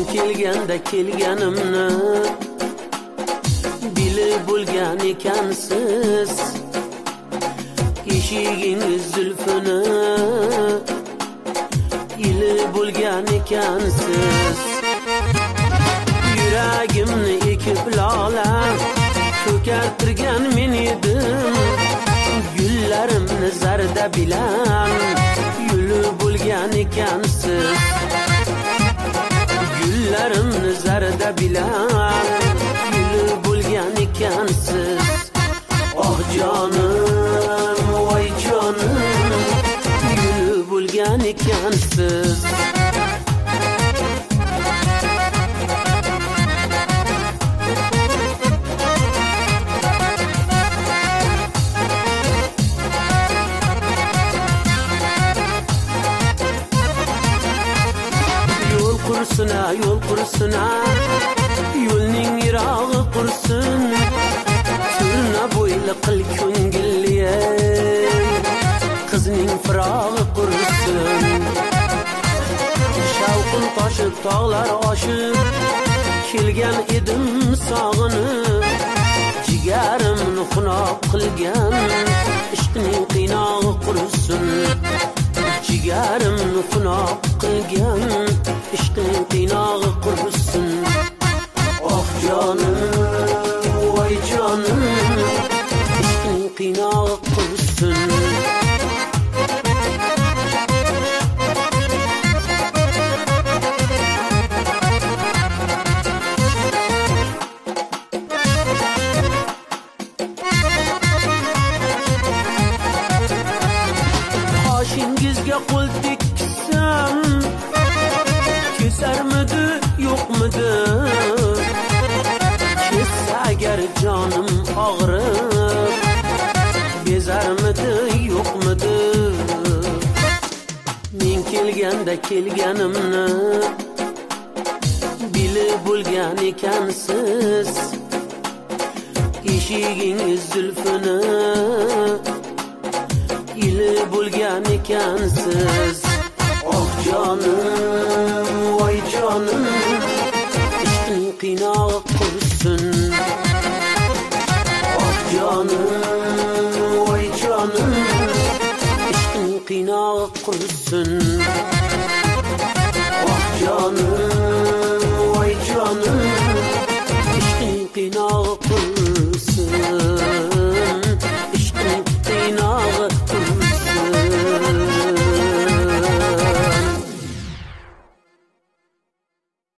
kelganda kelganimni bilib bo'lgan ekansiz. Eshigingiz zulfini ilib bo'lgan ekansiz. Yuragimni ekib lola ko'kartirgan men edim. Gullarimni zarda bilan yulib bo'lgan ekansiz. Gullarimni zarda bilan yulib bo'lgan ekansiz. Oh jonim, voy jonim, yulib bo'lgan ekansiz. Yol qursuna, yo'lning yirog'i qursin. Turna bo'yli qil ko'ngilli, qizning firog'i qursin. Shavqin toshib tog'lar oshib kelgan edim sog'inib. Jigarimni xunob qilgan ishqning qiynog'i qursin. Jigarimni xunob qilgan ishqning qiynog'i qursin. Oh jonim, voy jonim, ishqning qiynog'i qursin. Qoshingizga qo'l teksam kesarmidi yo'qmidi? Kessa agar jonim og'rib bezarmidi yo'qmidi? Men kelganda kelganimni bilib bo'lgan ekansiz. Eshigingiz zulfini ilib bo'lgan ekansiz. Oh jonim, voy jonim, ishqning qiynog'i qursin. Oh jonim, voy jonim, ishqning qiynog'i qursin. Oh jonim, voy jonim, ishqning qiynog'i qursin.